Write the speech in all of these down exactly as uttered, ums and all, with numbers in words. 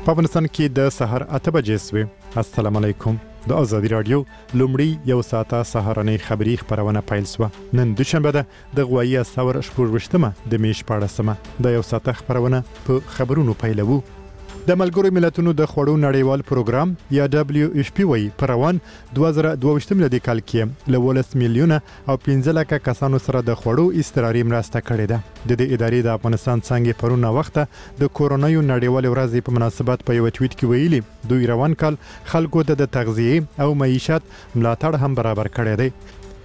په افغانستان کې د سحر اته بجې سوې. السلام علیکم. د ازادي رادیو لومړی یو ساعته سهارنۍ خبری خبرونه پیل سوه. نن دوشنبه ده د غوایي سور شپږویشتمه د میاشتې شپاړسمه د یو ساعته خبرونه په خبرونو پیلوو. د ملګرو ملتونو د خوړو نړیوال پروګرام یا دبليو اف پی وی پر روان دوه زره دوه ویشت ملي کال کې له ولس میلیونه او پنځه لکه کسانو سره د خوړو استراري مرسته کړې ده. د دې ادارې د افغانستان څنګه پرونه وخته د کورونا یو نړیوال ورځ په مناسبت په یو ټویټ کې ویلي دوی روان کال خلکو ته د تغذیه او معیشت ملاتړ هم برابر کړی دی.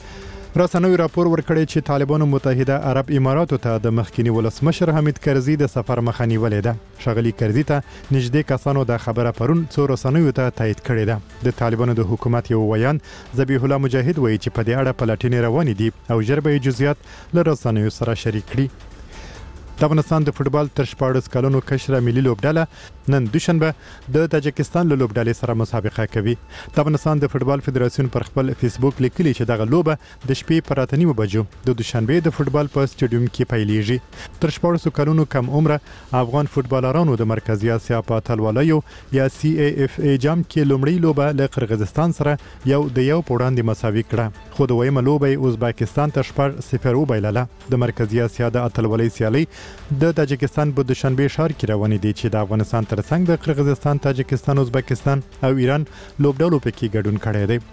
رسنوي راپور ورکړی چې طالبانو متحده عرب اماراتو ته د مخکینی ولسمشر حمید کرزي د سفر مخه نیولې ده. شغلي کرزي ته نږدې کسانو د خبره پرون څو رسنوي ته تایید کړی ده. د طالبانو د حکومت یو ویان ذبیح الله مجاهد وایي چې په دې اړه پلټنې روانې دي او ژر به جزئیات له رسنوي سره شریک کړي. د افغانستان د فوتبال تر شپاړس کلونو کشره ملي لوبډله نن دوشنبه د تاجکستان له لوبډلې سره مسابقه کوي. د افغانستان د فوتبال فدراسیون پر خپل فیسبوک لیکلي چې دغه لوبه د شپې پر اته نیمو بجو د دوشنبه د فوتبال په سټیډیوم کې پیلېږي. تر شپاړس کلونو کم عمره افغان فوتبالرانو د مرکزی اسیا په اتلولیو یا سی ای اف ای جام کې لومړی لوبه له قرغیزستان سره یو د یو پوړاندې مساوي کړه. خو د ویمه لوبه ازبکستان ته شپږ صفر وبایلله. د مرکزی اسیا د اتلولۍ سیالي د تاجکستان په دوشنبه ښار کې روانې دي چې د افغانستان ترڅنګ د قرغیزستان، تاجکستان، ازبکستان او ایران لوبډلو پکې ګډون کړی دی.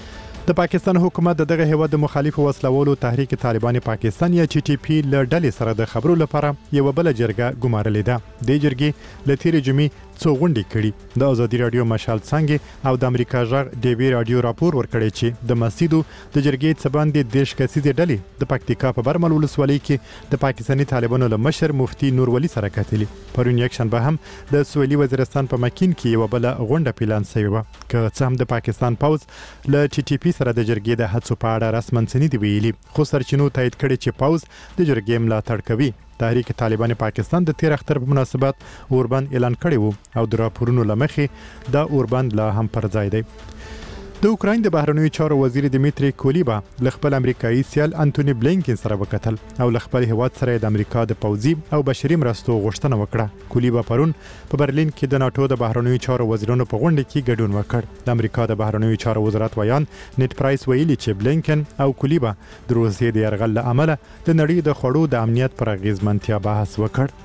د پاکستان حکومت دغه هیواد د مخالف وسلوالو تحریک طالبان پاکستان یا ټي ټي پی له ډلې سره د خبرو لپاره یو بل جرګه ګمارلې ده. د جرګې له تیر جمعې څو غونډې کړي. د ازادي رادیو مشال څنګه او د امریکا ژغ ډي وی رادیو راپور ورکړی چې د مسجدو د جرګې څباندې دیش کسیزې ډلې د پکتیکا په برمل ولسوالۍ کې د پاکستاني طالبانو له مشر مفتي نور ولی سره کتلي. پرون یک شنبه هم د سویلي وزیرستان په مکین کې یو بل غونډه پلان شوی و که څه هم د پاکستان پوز له ټي ټي پی سره د جرګې د هڅو په اړه رسماً څه نه دی ویلي، خو سرچینو تایید کړي چې پوز د جرګې ملاتړ کوي. تحریک طالبان پاکستان د تیر اختر په مناسبت اوربند اعلان کړی وو او د راپورونو لمخې دا اوربند لا هم پر ځای دی. د اوکراین د بهرنیو چارو وزیر دیمیتری کولیبا له خپل امریکایي سیال انټونی بلینکن سره وکتل او له خپل هیواد سره د امریکا د پوځي او بشري مرستو غوښتنه وکړه. کولیبا پرون په برلین کې د ناتو د بهرنیو چارو وزیرانو په غونډه کې ګډون وکړ. د امریکا د بهرنیو چارو وزارت ویان نیټ پرایس ویلي چې بلینکن او کولیبا د روسیې د یرغل له امله د نړۍ د خوړو د امنیت پر اغیزمنتیا بحث وکړ.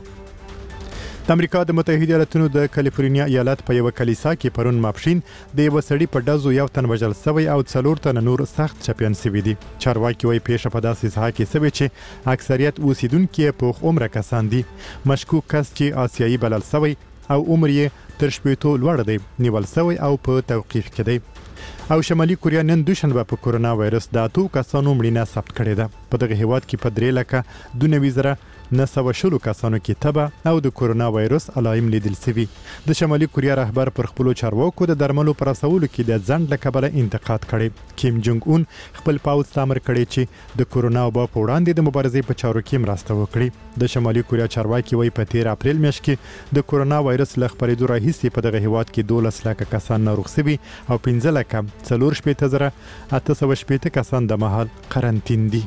د امریکا د متحده ایالاتونو د کالیفورنیا ایالت په یو کلیسا کې پرون ماپښین د یو سړي په ډزو یو تن وژل شوی او څلور تن نور سخت چپیان شوي دي. چارواکي وايي پیښه په داسې ساحه کې شوې چې اکثریت اوسیدونکي په عمره کسان دي. مشکوک کس چې آسیایي بلل شوی او عمر یې تر شپېتو لوړ دی نیول شوی او په توقیف کې دی. او شمالي کوریا نن دوشنبه په کورونا وایرس د اتو کسانو مړینه ثبت کړې ده. په دغه هیواد کې په درې لکه دوه نوي زره نه سوه شلو کسانو کې تبه او د کورونا وایرس علایم لیدل شوي. د شمالي کوریا رهبر پر خپلو چارواکو د درملو پر رسولو کې د ځنډ له کبله انتقاد کړی. کیم جونګ اون خپل پوځ ته امر کړی چې د کورونا وبا په وړاندې د مبارزې په چارو کې مرسته وکړي. د شمالي کوریا چارواکي وايي په تیر اپریل میاشت کې د کورونا وایرس له خپرېدو راهیسې په دغه هیواد کې دولس لکه کسان ناروغ شوي او پنځه لکه څلور شپېته زره اته سوه شپېته کسان د مهال قرنطین دي.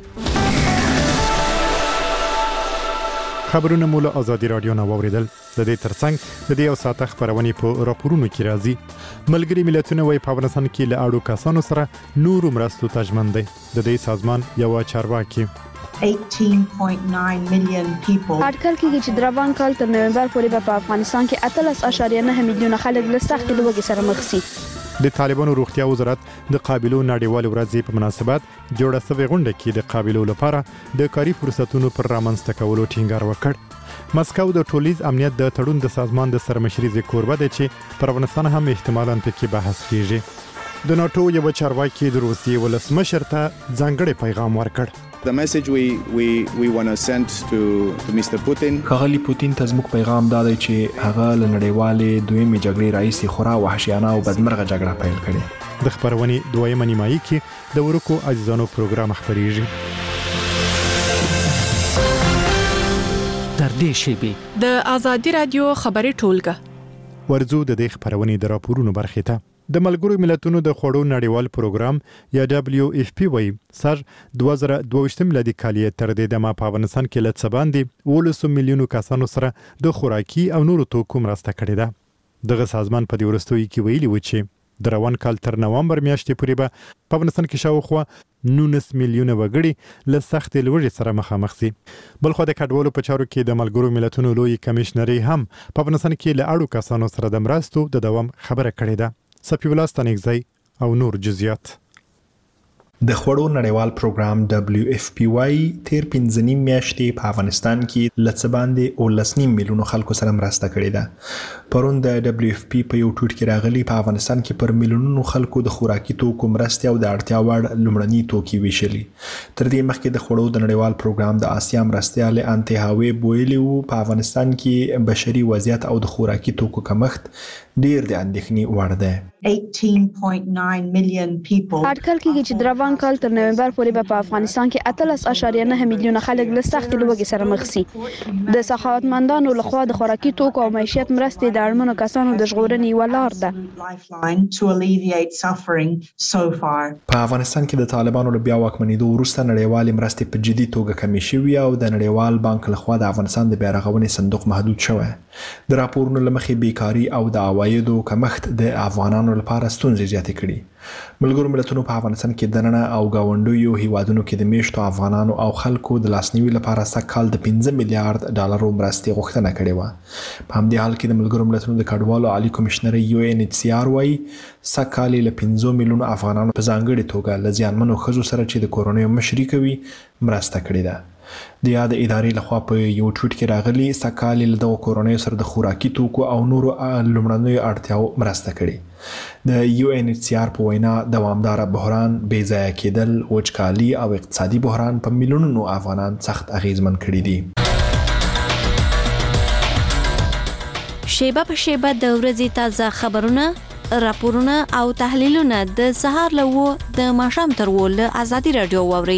خبرونه مو له ازادي رادیو نه واوریدل. د دې ترڅنګ د دې یو ساعته خبرونه په راپورونو کې راځي. ملګري ملتونه وايي په افغانستان کې له اړو کسانو سره نورو مرستو ته ژمن دی. د دې سازمان یو چارواکي eighteen point nine million people اټکل کېږي چې د روان کال تر نومبر پورې په افغانستان کې اتلس اعشاریه نه میلیونه خلک له سختې لوږې سره مخ شي. د طالبانو روغتیا وزارت د قابلو نړیوال ورځې په مناسبت جوړه شوې غونډه کې د قابلو لپاره د کاري فرصتونو پر رامنځته کولو ټینګار وکړ. مسکو د ټولیز امنیت د تړون د سازمان د سرمشرۍ کوربه دی چې پر افغانستان هم احتمالاً پکې بحث کیږي. د ناتو یو چارواکي د روسیې ولسمشر ته ځانګړی پیغام ورکړ. The message we we we want to send to to Mister Putin. خغلی پوتین ته زموږ پیغام دا دی چې هغه له نړیوالې دویمې جګړې راهیسې خورا وحشیانه او بدمرغه جګړه پیل کړې. د خبرونې دویمه نیمایي کې د ورکو عزیزانو پروګرام خبريږي. تر دې شی د ازادي رادیو خبري ټولګه ورزو د دې خبرونې د راپورونو برخه ته د ملګرو ملتونو د خوړو نړیوال پروګرام یا دبليو اف پی وی سر دوه زره دوه ویشت ملي کال تر دې دمه په افغانستان کې لڅ باندې ولس میلیونو کسانو سره د خوراکي او نورو توکو مرسته کړې ده. دغه سازمان په دې وروستیو کې ویلي و چې د روان کال تر نوامبر میاشتې پورې به په افغانستان کې شاوخوا نولس میلیونه وګړي له سختې لوږې سره مخامخ شي. بلخو د کډوالو په چارو کې د ملګرو ملتونو لوی کمشنري هم په افغانستان کې له اړو کسانو سره د مرستو د دوام خبره کړې ده. صفي الله ستانکزی او نور جزئیات. د خوړو نړیوال پروګرام دبلیو اف پی واي تیر پنځه نیم میاشتې په افغانستان کې لڅ باندې اوولس نیم میلیونو خلکو سره مرسته کړې ده. پرون د دبلیو اف پی په یو ټوټ کې راغلي په افغانستان کې پر میلیونونو خلکو د خوراکي توکو مرستې او د اړتیا وړ لومړني توکي ویشلي. تر دې مخکې د خوړو د نړیوال پروګرام د آسیا مرستیال انتهاوی بویلی وو په افغانستان کې بشري وضعیت او د خوراکي توکو کمښت ډیر د اندېښنې وړ دی. eighteen point nine million people. اټکل کېږي چې د روان کال تر نومبر پورې به په افغانستان کې اتلس اعشاریه نه میلیونه خلک له سختې لوږې سره مخ شي. د سخاوتمندانو لخوا د خوراکي توکو او معیشت مرستې د اړمنو کسانو د ژغورنې یوه لار ده. Lifeline to alleviate suffering so far. په افغانستان کې د طالبانو له بیا واکمنېدو وروسته نړیوالې مرستې په جدي توګه کمې شوي او د نړیوال بانک لخوا د افغانستان د بیا رغونې صندوق محدود شوی. د راپورونو له مخې بیکاري او د عوایدو کمښت د افغانانو لپاره ستونزې زیاتې کړي. ملګرو ملتونو په افغانستان کې دننه او گاونډیو هیوادونو کې د میشتو افغانانو او خلکو د لاسنیوي لپاره سږکال د پنځه میلیارډ ډالرو مرستې غوښتنه کړې وه. په همدې حال کې د ملګرو ملتونو د کډوالو عالی کمشنر یو ان ایچ سی آر وايي سږکال له پنځه میلیونو افغانانو په ځانګړې توګه له زیانمنو ښځو سره چې د کورنیو مشري کوي مرسته کړې ده. د یاد ادارې لخوا په یو ټوټ کې راغلي سږکال له دغو کورنیو سره د خوراکي توکو او نورو لومړنیو اړتیاو مرسته کړې. د یو ان ایچ سی آر په وینا دوامداره بحران، بې ځایه کېدل، وچکالي او اقتصادي بحران په میلیونونو افغانان سخت اغیزمن کړي دي. شیبه په شیبه د ورځې تازه خبرونه، راپورونه او تحلیلونه د سهار له اوه د ماښام تر اوه له ازادي راډیو واورئ.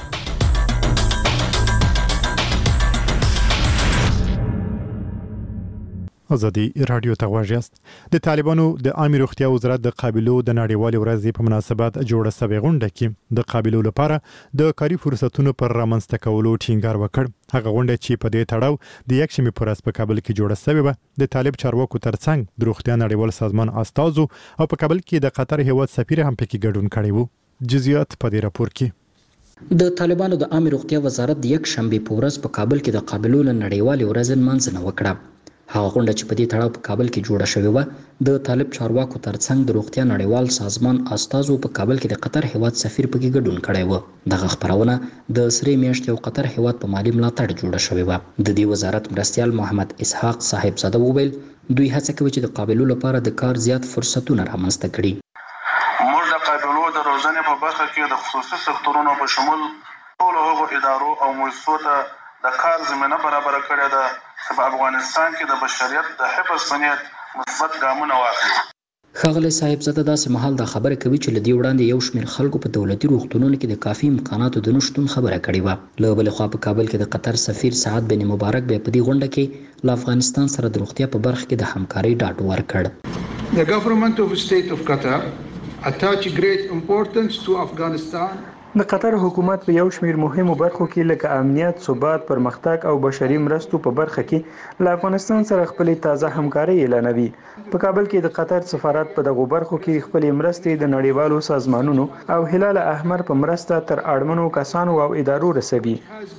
ازادي رادیو ته غواړئ یاست. د طالبانو د عامه روغتیا وزارت د قابلو د نړیوالې ورځې په مناسبت جوړه شوې غونډه کې د قابلو لپاره د کاري فرصتونو پر رامنځته کولو ټینګار وکړ. هغه غونډه چې په دې تړاو د یکشنبې په ورځ په کابل کې جوړه شوې وه د طالب چارواکو ترڅنګ د روغتیا نړیوال سازمان استازو او په کابل کې د قطر هیواد سفیر هم پکې ګډون کړی وو. جزئیات په دې راپور کې. د طالبانو د عامه روغتیا وزارت د یکشنبې په ورځ په کابل کې د قابلو نړیوالې ورځې نمانځنه وکړه. هغه غونډه چې په دې تړاو په کابل کې جوړه شوې وه د طالب چارواکو ترڅنګ د روغتیا نړیوال سازمان استازو په کابل کې د قطر هیواد سفیر پکې ګډون کړی و. دغه خپرونه د سرې میاشتې او قطر هیواد په مالی ملاتړ جوړه شوې وه. د دې وزارت مرستیال محمد اسحاق صاحب زاده وویل دوی هڅه کوي چې د قابلو لپاره د کار زیات فرصتونه رامنځته کړي. موږ د قابلو د روزنې په برخه کې د خصوصي سکتورونو په شمول ټولو هغو ادارو او مؤسسو ته د کار زمینه برابر کړې ده چې په افغانستان کې د بشریت د حفظ په نیت مثبت ګامونه واخلي. ښاغلی صاحب زاده داسې مهال دا خبره کوي چې له دې وړاندې یو شمېر خلکو په دولتي روغتونونو کې د کافي امکاناتو د نشتون خبره کړې وه. له بلې خوا په کابل کې د قطر سفیر سعد بن مبارک بیا په دې غونډه کې له افغانستان سره د روغتیا په برخه کې د همکارۍ ډاډ ورکړ. The government of the state of Qatar attach great importance to Afghanistan. د قطر حکومت په یو شمېر مهمو برخو کې لکه امنیت، ثبات، پرمختګ او بشري مرستو په برخه کې له افغانستان سره خپل تازه همکاري اعلانوي. په کابل کې د قطر سفارت په دغه برخو کې خپل مرستې د نړیوالو سازمانونو او هلال احمر په مرسته تر اړمنو کسانو او ادارو رسوي.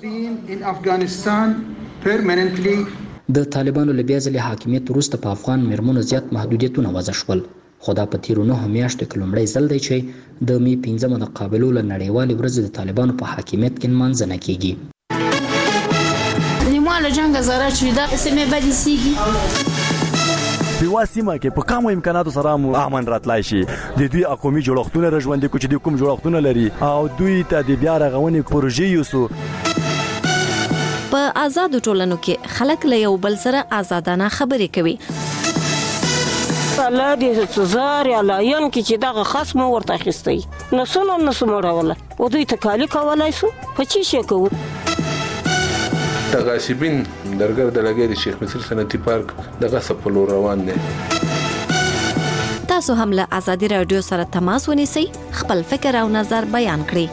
د طالبانو له بیا ځلې حاکمیت وروسته په افغان میرمنو زیات محدودیتونه وضع شول. خو دا په تیرو نهو میاشتو کې لومړی ځل دی چې د می پنځمه د قابلو له نړیوالې ورځې د طالبانو په حاکمیت کې نمانځنه کیږي. نیمه له جنګ زره چې دا سیمه بدې سیږي په وا سیمه کې په کومو امکاناتو سره مو امن راتلای شي. د دوی اقومي جوړښتونه رژوندې کو چې د کوم جوړښتونه لري او دوی ته د بیا رغونې پروژې یوسو. په آزادو ټولنو کې خلک له یو بل سره آزادانه خبرې کوي. الله دې زار یا لاین کې چې دغه خصم ورته اخیستی نو څنګه نسو مړوله او دوی ته کالی کولای سو په چی شي کوو. د غاصبین درګر د لګي د شیخ مصر صنعتي پارک دغه سپلو روان دي. تاسو هم له ازادي رادیو سره تماس ونیسئ، خپل فکر او نظر بیان کړئ.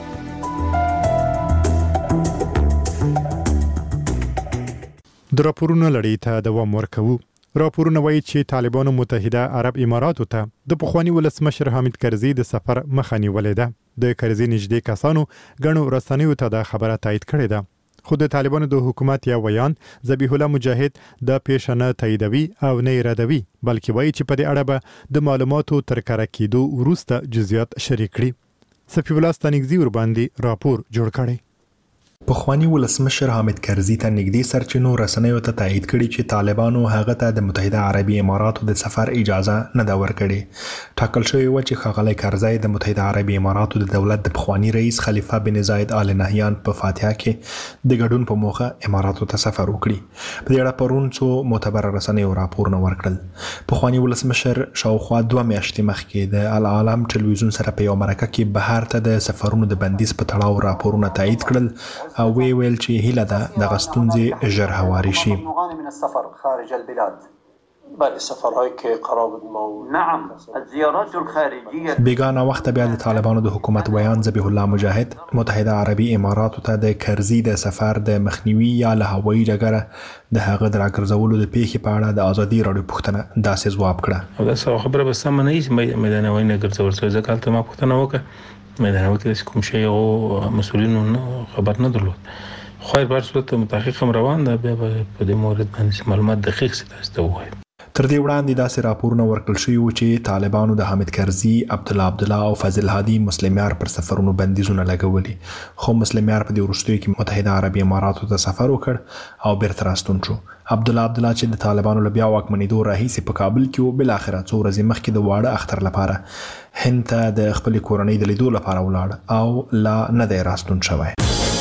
د راپورونو لړۍ ته دوام ورکوو. راپورونه وایي چې طالبانو متحده عرب اماراتو ته د پخوانی ولسمشر حامد کرزي د سفر مخه نیولې ده. د کرزي نږدې کسانو ګڼو رسنیو ته دا خبره تایید کړې ده. خو د طالبانو د حکومت یا ویان ذبیح الله مجاهد د پیښه نه تاییدوي او نه یې ردوي، بلکې وایي چې په دې اړه به د معلوماتو تر کره کېدو وروسته جزئیات شریک کړي. صفي الله ستانکزي ورباندې راپور جوړ کړی. پخوانی ولسمشر حامد کرزي ته نږدې سرچینو رسنیو ته تایید کړي چې طالبانو هغه ته د متحده عربي اماراتو د سفر اجازه نه ده ورکړې. ټاکل شوی و چې ښاغلی کرزي د متحده عربي اماراتو د دولت د پخوانی رئیس خلیفه بن زاید آل نهیان په فاتحه کې د ګډون په موخه اماراتو ته سفر وکړي. په دې اړه پرون څو معتبر رسنیو راپورونه ورکړل. پخوانی ولسمشر شاوخوا دوه میاشتې مخکې د العالم ټلویزیون سره په یو مرکه کې بهر ته د سفرونو د بندیز په تړاو راپورونه تایید کړل او وی ویل چې هیله ده د غستونځي ژر هواري شي. من السفر خارج البلاد بله سفرهایی که قرار بود ما نعم الزيارات الخارجيه بیگانه وخت بیا د طالبانو د حکومت ویان ذبیح الله مجاهد متحده عربي اماراتو ته د کرزي د سفر د مخنیوي یا له هوایي ډګره د هغه د راګرځولو د پیښې په اړه د ازادي راډیو پوښتنه داسې ځواب کړه. او دا خبره به سم نه وي میدان وای نه ګرځول څه ځکه ته ما پوښتنه وکړه میدان وای کې کوم شی او مسؤلینو خبر نه درلود. خو هر صورت متحقق هم روان ده بیا په دې مورد باندې معلومات دقیق ستاسو ته وایي. تر دې وړاندې داسې راپورونه ورکړل شوي و چې طالبانو د حامد کرزي، عبدالله عبدالله او فضل هادي مسلمیار پر سفرونو بندیزونه لګولي، خو مسلمیار په دې وروستیو کې متحده عربي اماراتو ته سفر وکړ او بیرته راستون شو. عبدالله عبدالله چې د طالبانو له بیا واکمنېدو راهیسې په کابل کې و، بالاخره څو ورځې مخکې د واړه اختر لپاره هند ته د خپلې کورنۍ د لیدو لپاره ولاړ او لا نه دی راستون شوی.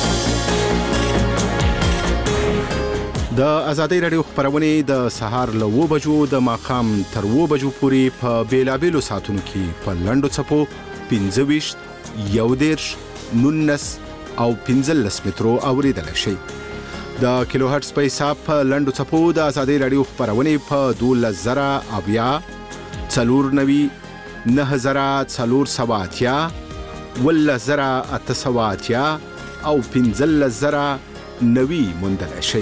د ازادۍ راډیو خبرونه د سهار له اوه بجو د ماښام تر اوه بجو پورې په بیلابېلو ساعتونو کې په لنډو څپو پنځه ویشت، یو دېرش، نولس او پنځلس مترو اورېدلی شئ. د کیلو هرټز په حساب په لنډو څپو د ازادۍ راډیو خبرونه په دولس زره اویا، څلور نوي، نهه زره څلور سوه اتیا، اوولس زره اته سوه اتیا او پنځلس زره نوي موندلی شئ.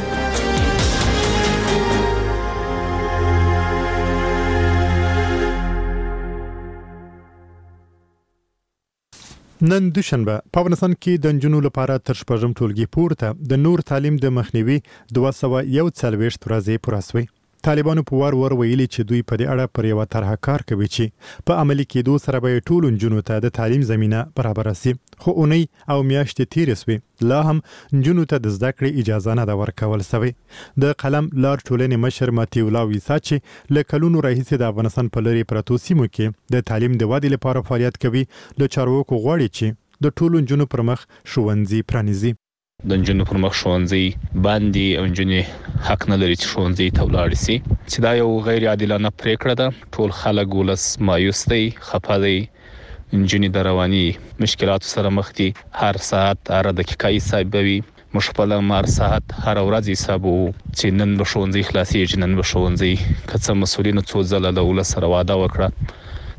نن دوشنبه په افغانستان کې د نجونو لپاره تر شپږم ټولګي پورته د نور تعلیم د مخنیوي دوه سوه یو څلوېښت ورځې پوره سوې. طالبانو په وار ور ویلي چې دوی په دې اړه پر یوه طرحه کار کوي چې په عملي کېدو سره به ټولو نجونو ته د تعلیم زمینه برابره سي. خو اونۍ او میاشتې تیرې سوې، لا هم نجونو ته د زده کړې اجازه نه ده ورکول سوې. د قلم لار ټولنې مشر ماتي الله ویسا چې له کلونو راهیسې د افغانستان په لرې پرتو سیمو کې د تعلیم د ودې لپاره فعالیت کوي، له چارواکو غواړي چې د ټولو نجونو پر مخ ښوونځي پرانیزي. د نجونو پر مخ ښوونځي باندې او نجونې حق نه لري چې ښوونځي ته ولاړې سي، چې دا یو غیر عادلانه پریکړه ده. ټول خلک ولس مایوس دی، خفه دی، نجونې د رواني مشکلاتو سره مخ دي. هر ساعت هر دقیقه حسابوي، موږ خپل هر ساعت هر ورځ حسابو چې نن به ښوونځي خلاصېږي، نن به ښوونځي که څه مسؤلینو څو ځله له ولس سره وعده وکړه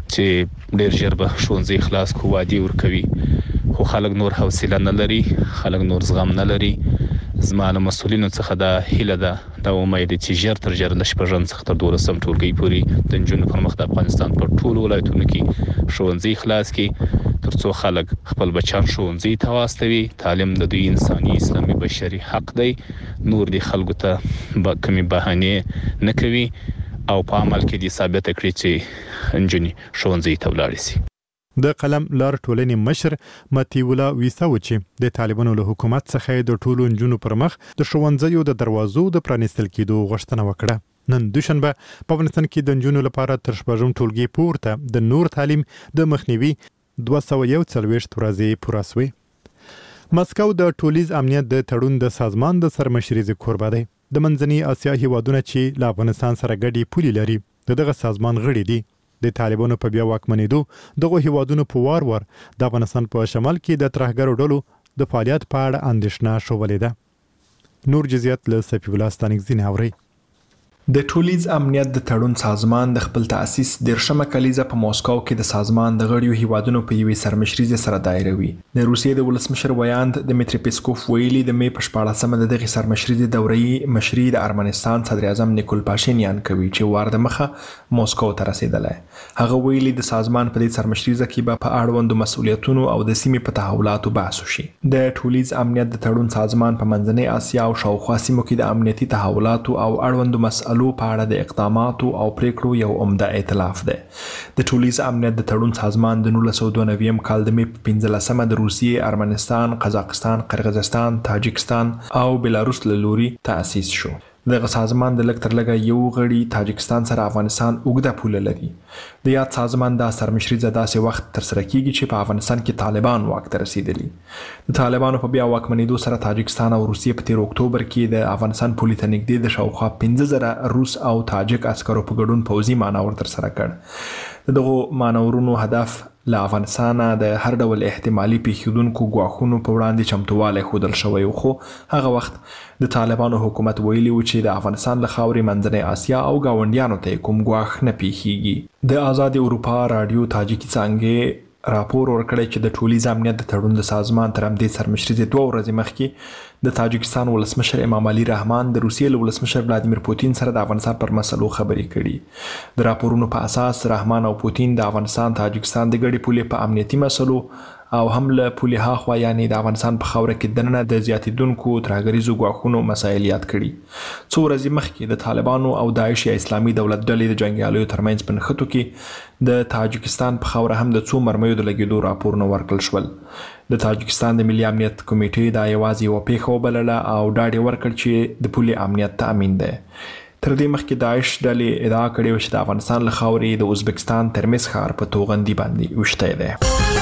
چې ډېر ژر به ښوونځي خلاص کړو، وعدې ورکوي، خو خلک نور حوصله نه لري، خلک نور زغم نه لري. زما له مسؤلینو څخه دا هیله ده، دا امید چې ژر تر ژره له شپږم څخه تر دولسم ټولګي پورې د نجونو پر مخ د افغانستان په ټولو ولایتونو کې ښوونځي خلاص کړي، تر څو خلک خپل بچیان ښوونځي ته واستوي. تعلیم د دوی انساني، اسلامي، بشري حق دی. نور دې خلکو ته کومې بهانې نه کوي او په عمل کې دې ثابته کړي چې نجونې ښوونځي ته ولاړې سي. د قلم لار ټولنې مشر ماتي الله ویسا و چې د طالبانو له حکومت څخه د ټولو نجونو پر مخ د ښوونځیو د دروازو د پرانیستل کېدو غوښتنه وکړه. نن دوشنبه په افغانستان کې د نجونو لپاره تر شپږم ټولګي پورته د نور تعلیم د مخنیوي دوه سوه یو څلوېښت ورځې پوره سوې. مسکو د ټولیز امنیت د تړون د سازمان د سرمشریزې کوربه دی. د منځنۍ اسیا هیوادونه چې له افغانستان سره ګډې پولې لري د دغه سازمان غړي دي. د طالبانو په بیا واکمنېدو دغه هیوادونو په وار وار د افغانستان په شمال کې د ترهګرو ډلو د فعالیت په اړه اندېښنه شولې ده. نور جزئیات له صفي الله ستانکزي اوري. د ټولیز امنیت د تړون سازمان د خپل تأسیس دیرشمه کلیزه په موسکو کې د سازمان د غړیو هیوادونو په یوې سرمشریزې سره دایروي. د روسیې د ولسمشر ویاند دمیتری پیسکوف ویلي د مې په شپاړسمه د دغې سرمشریزې دورې مشري د ارمنستان صدر اعظم نیکول پاشینیان کوي چې وار د مخه موسکو ته رسیدلی. هغه ویلي د سازمان په دې سرمشریزه کې به په اړوندو مسؤلیتونو او د سیمې په تحولاتو بحث وشي. د ټولیز امنیت د تړون سازمان په منځنۍ اسیا او شاوخوا سیمو کې د امنیتي تحولاتو او اړوندو مسئلو په اړه د اقداماتو او پریکړو یو عمده ائتلاف دی. د ټولیز امنیت د تړون سازمان د نولس سوه دوه نوي کال د مې په پنځلسمه د روسیې، ارمنستان، قزاقستان، قرغیزستان، تاجکستان او بلاروس له لوري تأسیس شو. دغه سازمان د لږ تر لږه یو غړي تاجکستان سره افغانستان اوږده پوله لري. د یاد سازمان دا سرمشریزه داسې وخت ترسره کیږي چې په افغانستان کې طالبان واک ته رسیدلي. د طالبانو په بیا واکمنېدو سره تاجکستان او روسیې په تیر اکتوبر کې د افغانستان پولې ته نږدې د شاوخوا پنځه زره روس او تاجک عسکرو په ګډون پوځي مانور ترسره کړ. د دغو مانورونو هدف له افغانستان د هر ډول احتمالي پیښیدونکو ګواښونو په وړاندې چمتووالی ښودل شوی و، خو هغه وخت د طالبانو حکومت ویلي و چې د افغانستان له خاورې منځنۍ اسیا او ګاونډیانو ته کوم ګواښ نه پیښیږي. د آزاد اروپا راډیو تاجکي څانګې راپور ورکړی چې د ټولیز امنیت د تړون د سازمان تر همدې سرمشریزې دوه ورځې مخکې د تاجکستان ولسمشر امام علي رحمان د روسیې له ولسمشر ولادیمیر پوتین سره د افغانستان پر مسلو خبرې کړي. د راپورونو په اساس رحمان او پوتین د افغانستان تاجکستان د ګډې پولې په امنیتي مسلو او هم له پولې هاخوا یعنې د افغانستان په خاوره کې دننه د زیاتېدونکو ترهګریزو ګواښونو مسایل یاد کړي. څو ورځې مخکې د طالبانو او داعش یا اسلامي دولت ډلې د جنګیالیو ترمنځ په نښتو کې د تاجکستان په خاوره هم د څو مرمیو د لګېدو راپورونه ورکړل شول. د تاجکستان د ملي امنیت کمیټې دا یوازې یوه پیښه وبلله او ډاډ یې ورکړ چې د پولې امنیت تأمین دی. تر دې مخکې داعش ډلې ادعا کړې وه چې د افغانستان له خاورې د ازبکستان ترمز ښار په توغندي باندې ویشتی دی.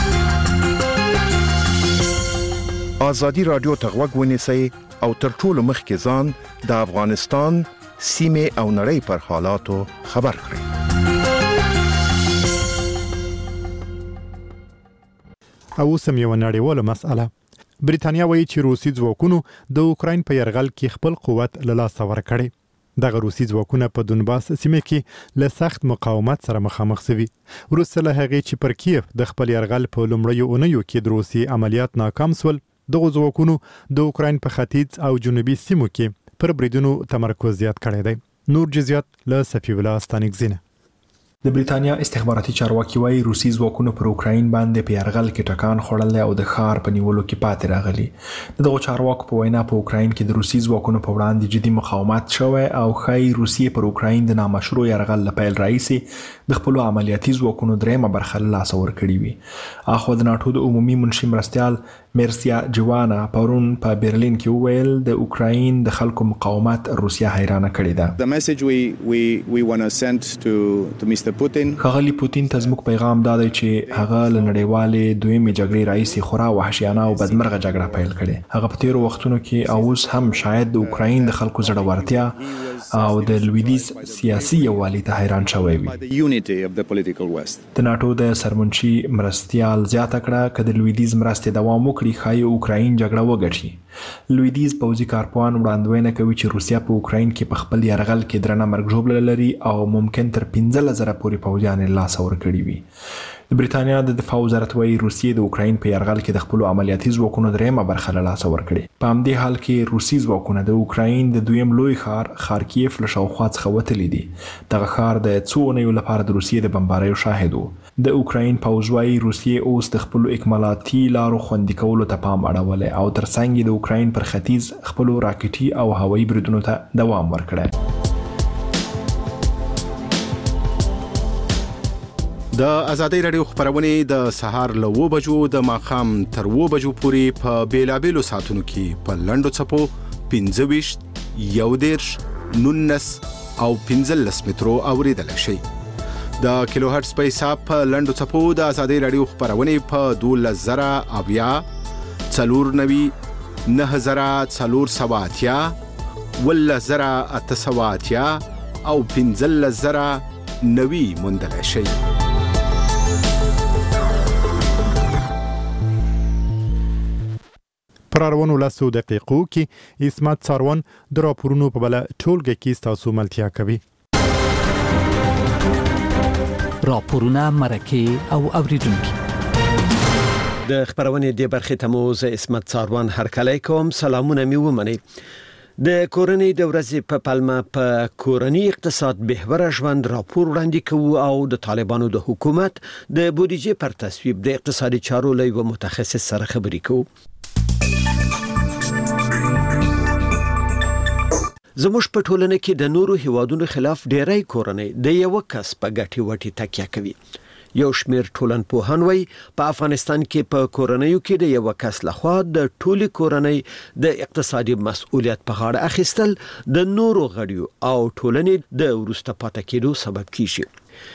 ازادي رادیو ته غوږ ونیسئ او تر ټولو مخکې ځان د افغانستان سیمې او نړۍ پر حالاتو خبر کړئ. او سم یو نړیواله مسأله. بریتانیا وایي چې روسي ځواکونو د اوکراین په یرغل کې خپل قوت له لاسه ورکړی. دغه روسي ځواکونه په دونباس سیمه کې له سخت مقاومت سره مخامخ شوي. وروسته له هغې چې پر کیف د خپل یرغل په لومړیو اونیو کې د روسي عملیات ناکام سول، دغه ځواکونو د اوکراین په ختیځ او جنوبي سیمو کې پر بریدونو تمرکز زیات کړی دی. نور جزئیات له صفی الله ستانکزینه. د بریتانیا استخباراتي چارواکي وایي روسي ځواکونو پر اوکراین باندې په یرغل کې ټکان خوړلی او د ښار په نیولو کې پاتې راغلي. د دغو چارواکو په وینا په اوکراین کې د روسي ځواکونو په وړاندې جدي مقاومت شوی او ښایي روسیې پر اوکراین د نامشروع یرغل له پیل راهیسې د خپلو عملیاتي ځواکونو درېیمه برخه له لاسه ورکړې وي. اخوا د ناټو د عمومي منشي مرستیال میرسیا جوانا پرون په برلین کې وویل د اوکراین د خلکو مقاومت روسیا حیرانه کړې ده. The message we we we want to send to to Mister Putin. ښاغلي پوتین ته زموږ پیغام دا دی چې هغه له نړیوالې دویمې جګړې راهیسې خورا وحشیانه او بدمرغه جګړه پیل کړې. هغه په تیرو وختونو کې او اوس هم شاید د اوکراین د خلکو زړورتیا او د لویدیځ سیاسي یووالي ته حیران شوی وي. د ناټو د سرمنشي مرستیال زیاته کړه که د لویدیځ مرستې دوام وکړي ښایي اوکراین جګړه وګټي. لویدیځ پوځي کارپوهان وړاندوینه کوي چې روسیا په اوکراین کې په خپل یرغل کې درنه مرګ ژوبله لري او ممکن تر پنځلس زره پورې پوځیان یې له لاسه ورکړي وي. د بریتانیا د دفاع وزارت وایي روسیې د اوکراین په یرغل کې د خپلو عملیاتي ځواکونو درېیمه برخه له لاسه ورکړې. په همدې حال کې روسي ځواکونه د اوکراین د دویم لوی ښار خارکیف له شاوخوا څخه وتلي دي. دغه ښار د څو اونیو لپاره د روسیې د بمباریو شاهد و. د اوکراین پوځ وایي روسیې اوس د خپلو اکمالاتي لارو خوندي کولو ته پام اړولی او ترڅنګ یې د اوکراین پر ختیځ خپلو راکټي او هوایي بریدونو ته دوام ورکړی. د ازادي رادیو خبرونه د سهار له اوه بجو د ماښام تر اوه بجو پورې په بیلابېلو ساعتونو کې په لنډو څپو پنځه ویشت، یو دېرش، نولس او پنځلس مترو اورېدلی شئ. د کیلو هرټز په حساب په لنډو څپو د ازادي رادیو خبرونه په دولس زره اویا، څلور نوي، نهه زره څلور سوه اتیا، اوولس زره اته سوه اتیا او پنځلس زره نوي موندلی شئ. پر اړوندو لسو دقیقو کې عصمت څاروان د راپورونو په بله ټولګه کې ستاسو ملتیا کوي. راپورونه، مرکې او اوریدونکي. د خبرونې د برخې ته مو زه عصمت څاروان هرکلی کوم. سلامونه مې ومنئ. د کورنۍ د ورځې په پلمه په کورنۍ اقتصاد بهوره ژوند راپور وړاندې کوو او د طالبانو د حکومت د بودیجې پر تصویب د اقتصادي چارو له یوه متخصص سره خبرې کوو. زموږ په ټولنه کې د نورو هیوادونو خلاف ډیری کورنۍ د یو کس په ګټې وټې تکیه کوي. یو شمیر ټولنپوهان وایي په افغانستان کې په کورنیو کې د یو کس لخوا د ټولي کورنۍ د اقتصادي مسؤلیت په غاړه اخیستل د نورو غړیو او ټولنې د وروسته پاتې کېدو سبب کیږي.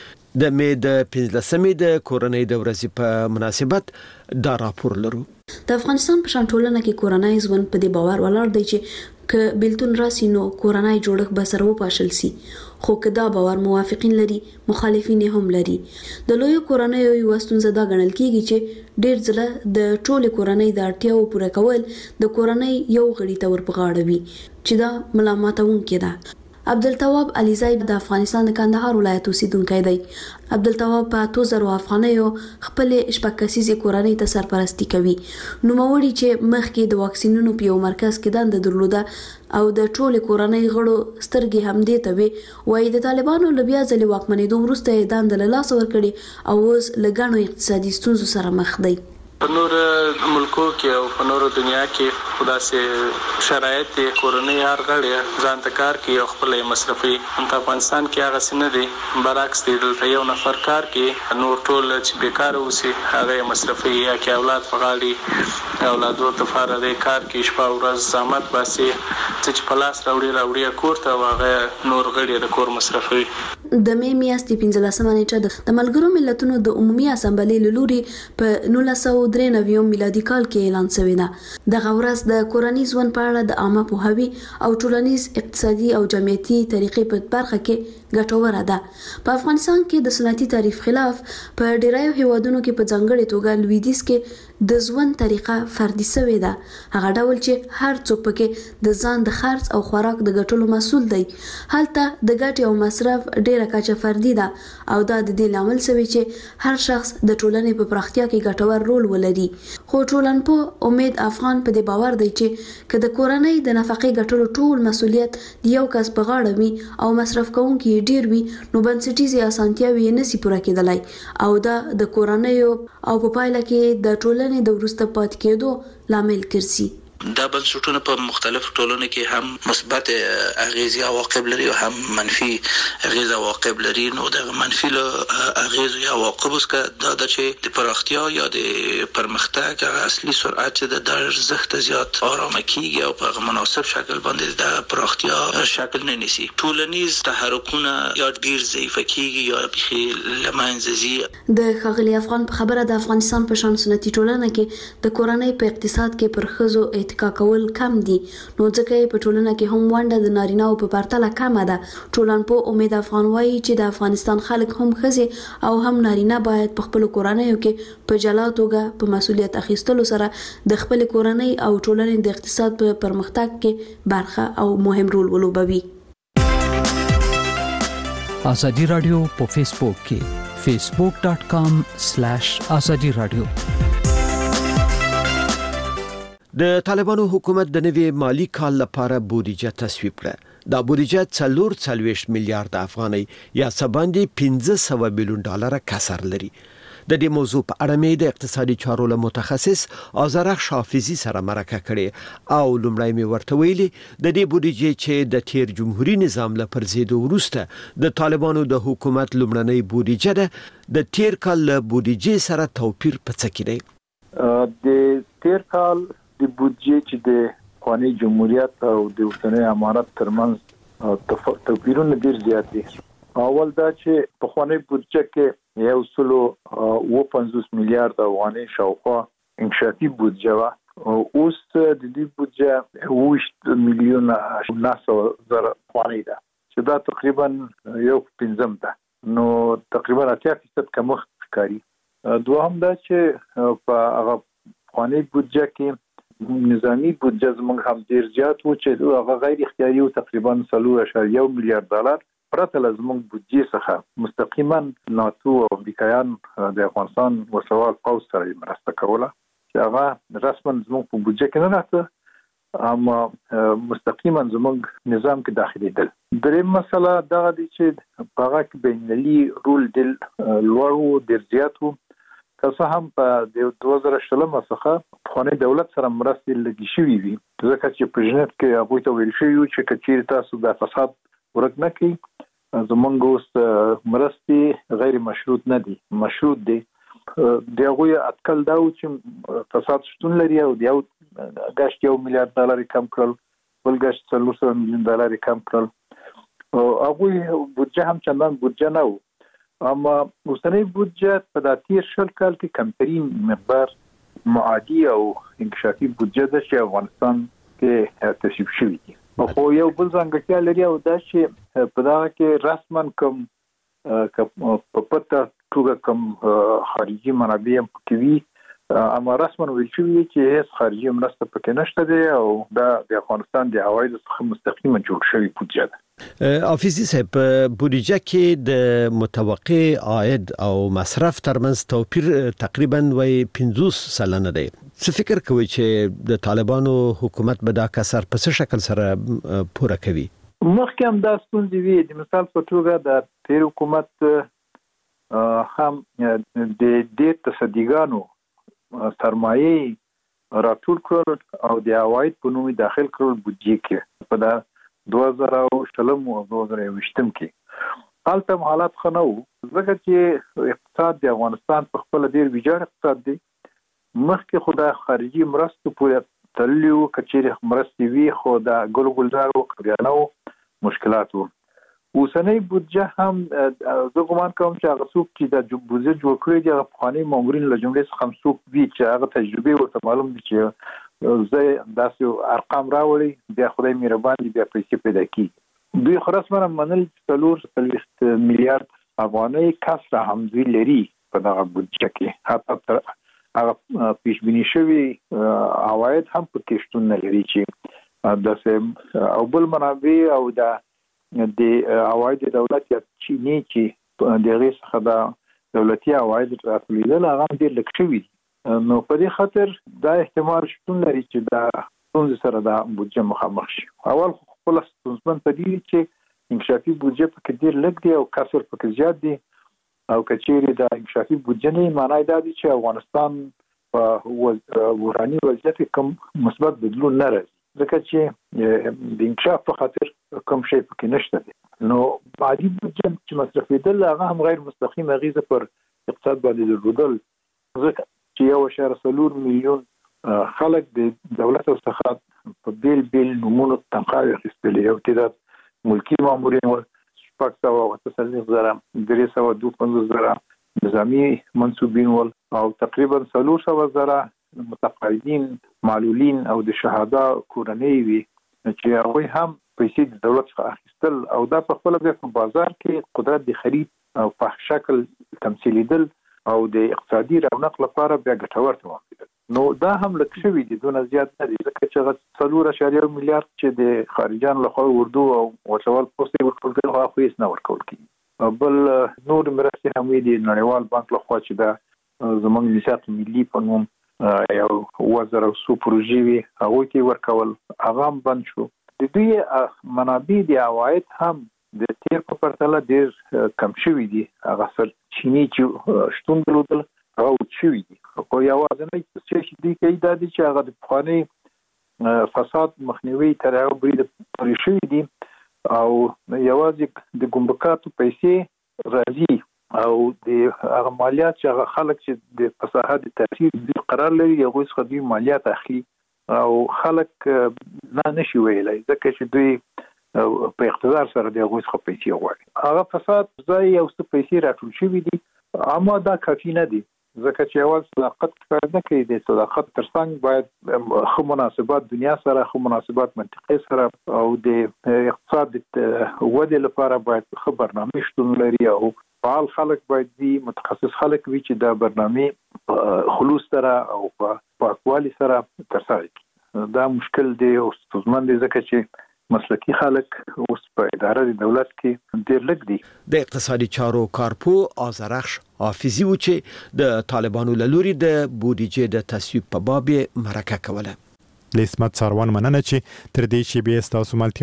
د مې د پنځلسمې د کورنۍ د ورځې په مناسبت دا راپور لرو. د افغانستان په شان ټولنه کې کورنۍ ژوند په دې باور ولاړ دی چې که بیلتون راسي نو کورنۍ جوړښت به سره وپاشل سي، خو که دا باور موافقین لري مخالفین هم لري. د لوی کورنۍ یو ستونزه دا ګڼل کیږي چې ډیر ځله د ټولې کورنۍ د اړتیاو پوره کول د کورنۍ یو غړي ته ورپغاړه وي چې دا ملامتونکې ده. عبدالتواب علیزی د افغانستان د کندهار ولایت اوسیدونکی دی. عبدالتواب په اتو زرو افغانیو خپل شپږ کسیزې کورنۍ ته سرپرستی کوي. نوموړي چې مخکې د واکسینونو په یو مرکز کې دنده درلوده او د ټولې کورنۍ غړو سترګې هم دې ته وي، وایي د طالبانو له بیا ځلې واکمنېدو وروسته یې دنده له لاسه ورکړې او اوس له ګڼو اقتصادي ستونزو سره مخ دی. په نور ملکو کې او په نور دنیا کې خداسې شرایط کورنۍ هر غړی ځان ته کار کوي او خپل یې مصرفوي. په افغانستان کې هغه څه نه دي، برعکس دی. دلته یو نفر کار کوي، نور ټول چې بیکاره اوسي هغه یې مصرفوي. یا کې اولاد په غاړي اولادو لپاره دی کار کوي، شپه ورځ زحمت باسي، څه چې په لاس راوړي راوړي کور ته او هغه نور غړي د کور مصرفوي. د مې میاشتې پنځلسمه نیټه د ملګرو ملتونو د عمومي اسامبلې له لوري په نولس سوه درې نوي میلادي کال کې اعلان شوی ده. دغه ورځ د کورنۍ ژوند په اړه د عامه پوهاوي او ټولنیز اقتصادي او جمعیتي طریقې په برخه کې ګټوره ده. په افغانستان کې د سنتي تعریف خلاف په ډیرایو هیوادونو کې په ځانګړې توګه لویدیځ کې د ژوند طریقه فردي شوې ده. هغه ډول چې هر څوک پکې د ځان د خرڅ او خوراک د ګټلو مسؤل دی. هلته د ګټې او مصرف ډیره کچه فردي ده او دا د دې لامل شوی چې هر شخص د ټولنې په پراختیا کې ګټور رول ولري. خو ټولنپوه امید افغان په دې باور دی چې که د کورنۍ د نفقې ګټلو ټول مسؤلیت د یو کس په غاړه وي او مصرف کوونکي ډیر وي نو بنسټیزې اسانتیاوې یې نشي پوره کېدلی او دا د کورنیو او په پایله کې د ټولنې د وروسته پاتې کېدو لامل ګرځي. دا بنسټونه په مختلفو ټولنو کې هم مثبت اغیزې عواقب لري او هم منفي اغیزې عواقب لري. نو د منفي اغیزې عواقب څخه دا د چې د پراختیا یا د پرمختګ اصلي سرعت د ارزښت زیات آرامه کیږي او په مناسب شکل باندې د پراختیا شکل نه نیسي. ټولنیز تحرکونه یا ډیر ضعیف کیږي یا بخي لمنځه ځي. د ښاغلي افغان په خبره د افغانستان په شان سنتي ټولنه کې د کورنۍ په اقتصاد کې پر ښځو اتکا کول کم دي، نو ځکه په ټولنه کې هم ونډه د نارینه‌و په پرتله کمه ده. ټولنپوه امید افغان وایي چې د افغانستان خلک هم ښځې او هم نارینه باید په خپلو کورنیو کې په جلا توګه په مسؤلیت اخیستلو سره د خپلې کورنۍ او ټولنې د اقتصاد په پرمختګ کې برخه او مهم رول ولوبوي. ازادي رادیو په فیسبوک کې فیسبوک ډاټ کام سلیش ازادي رادیو. د طالبانو حکومت د نوي مالی کال لپاره بودیجه تصویب کړه. دا بودیجه څلور څلوېښت میلیارډ افغانۍ یا څه باندې پنځه سوه میلیون ډالره کسر لري. د دې موضوع په اړه مې د اقتصادي چارو له متخصص آذرخ حافظي سره مرکه کړې او لومړی مې ورته ویلي د دې بودیجې چې د تیر جمهوریت نظام له پرځېدو وروسته د طالبانو د حکومت لومړنۍ بودیجه ده، د تیر کال له بودیجې سره توپیر په څه کې دی؟ د تیر کال د بودجې چې د افغاني جمهوریت او د اوسنۍ امارت ترمنځ توپیرونه ډیر زیات دي. اول دا چې په افغاني بودجه کې یو سلو اوه پنځوس میلیارډ افغانۍ شاوخوا انکشافي بودجه وه. اوس د دې بودجه اووه میلیونه نه سوه زره افغانۍ ده چې دا تقریبا یو پنځم ده، نو تقریبا اتیا فیصد کمښت ښکاري. دوهم دا چې په هغه افغاني بودجه کې نظامی بودجه زموږ هم ډیر زیات و چې هغه غیر اختیاري و تقریبا څلور اعشاریه یو میلیارډ ډالر پرته له زموږ بودجې څخه مستقیما ناتو او امریکایان د افغانستان وسوال قوس سره مرسته کوله چې هغه رسما زموږ په بودجه کې نه راځي اما مستقیما زموږ نظام کې داخلي دل. دریم مسله دا دی چې په هغه کې بینالمللي رول دل لوړ ډیر زیات وو که څه هم په دوه زره شلم څخه خانه دولت سره مرستې لګي شوې وي ځکه چې په جنت کې هغه ته ویل شوی چې کچیر تاسو د فساد ورک نه کی زمونږ اوس مرستې غیر مشروط نه دي مشروط دي دغه اتکل دا چې فساد شتون لري او یو غشت یو میلیارډ ډالر کم کړل بل غشت څلور سوه میلیون ډالر کم کړل او هغه بودجه هم چندان بودجه نه و اما اوسنۍ بودجه په داتیر شل کال کې کمترین مقدار معادي او انکشافي بودجه ده چې افغانستان کې تصویب شوی دی خو یو بل ځانګړتیا لري او دا چې په دا کې رسما کوم په پټه توګه کوم خارجي منابع هم کوي اما رسما ویل شوی چې هیڅ خارجي مرسته پکې نشته دی او دا د افغانستان د عوایدو څخه مستقیما جوړ شوی بودجه ده. افیزي صاحب بودجه کې د متوقع عاید او مصرف ترمنځ توپیر تقریبا وای پنځوس سلنه دی. څه فکر کوي چې د طالبانو حکومت به دا کسر په څه شکل سره پوره کوي؟ مخکې هم دا ستونزې وي د مثال په توګه د تیر حکومت هم د دې تصدیګانو سرمایه راټول کړل او د عواید په نوم داخل کړل بودجه کې په دا دوه زره شلم او دوه زره یوویشتم کې حالت حالات خنو ځکه چې اقتصاد د افغانستان په خپل ډیر ویجاړ اقتصاد دی مخکې خو د خارجي مرستو پورې تړلیو کچېرې مرستې وي خو د ګل ګلزار او بیا نو مشکلات وو اوسنۍ بودجه هم زه ګومان کوم چې هغه څوک چې د بودجه جوړ کړی دی هغه پخواني مامورین له جملې څخه هم څوک وي چې هغه تجربه ورته معلوم دي چې زه داسې ارقام راوړي بیا خدای مهربان دی بیا پیسې پیدا کړي دوی خو رسما منل څلور څلوېښت میلیارډ افغانۍ کسره هم دوی لري په دغه بودجه کې حتی هغه پیش بینی شوی عواید هم پکې شتون نه لري چې داسې او بل منابع او د د عواید دولت یا چینی چې د غیر څخه د دولتي عواید راټولیدل هغه ډیر لږ شوي نو په دې خاطر دا احتمال شتون لري چې دا ستونزې سره د بودجه مخامخ شي اول خپل ستونزمن په دې چې انکشافي بودجه پکې ډیر لږ دی او کسر پکې زیات دی او کچېرې د انکشافي بودجه نه معنی دا دی چې افغانستان په وراني وضعیت کوم مثبت بدلون نه راځي ځکه چې د انکشاف په خاطر کوم شی پکې نشته دی نو عادي بودجه چې مصرفېدل هغه هم غیر مستقیم اغیزه پر اقتصاد باندې درلودل ځکه چې یو اشاره څلور میلیون خلک د دولت څخه په بیل بیل نمونه تنخواهي اخیستلې یو تعداد ملکی مامورین ول شپږ سوه اته څلوېښت زره درې سوه دوه پنځوس زره نظامي منصوبین ول او تقریبا څلور سوه زره متقاعدین معلولین او د شهدا کورنۍ وي چې هغوی هم پیسې د دولت څخه اخیستل او دا په خپل په بازار کې قدرت د خرید او په شکل تمثیلیدل او د اقتصادي رونق لپاره بیا ګټور تمام نو دا هم لکه شوی دي دونه زیات نه دي ځکه چې څلور اعشاریه میلیارډ چې د خارجان لخوا اردو او وسوال پوسټ ورکول کېږي هغه هیڅ نه ورکول کېږي بل نور مرستې هم دي نړیوال بانک لخوا چې دا زموږ میثاق ملي په نوم یو وزر او سو پروژې وي هغه کې ورکول هغه هم بند شو د دوی منابع د عواید هم د تیر په پرتله ډیر کم شوي دي هغه سر چینی چې شتون درلودل هغه شوي دي خو یوازینی څه چې دوی کوي دا دی چې هغه د پخواني فساد مخنیوي تر هغه بریده پورې شوي دي او یوازې د ګمرکاتو پیسې راځي او د هغه مالیات چې هغه خلک چې د فساد تاثیر دې قرار لري هغه څخه دوی مالیات اخلي او خلک نه نشي ویلای ځکه چې دوی په اقتدار سره د هغه څخه پیسې غواړي هغه فساد ځای او څه پیسې راټول شوي دي اما دا کافي نه دي ځکه چې اول صداقت کار نه کوي د صداقت ترڅنګ باید خو مناسبات دنیا سره خو مناسبات منطقې سره او د اقتصاد ودې لپاره باید خو برنامه شتون لري او فعال خلک باید وي متخصص خلک وي چې دا برنامه خلوص سره او په پاکوالي سره ترسره کړي دا مشکل دی او ستونزمن دی ځکه چې مسلکی خلک اوس په اداره د دولت کې ډېر لږ دي. د اقتصادي چارو کارپو آزرخش حافظي و چې د طالبانو له لوري د بودیجې د تصویب په باب مرکه کوله. لیسمت ساروان مننه چې تر دې شی به تاسو ملتیا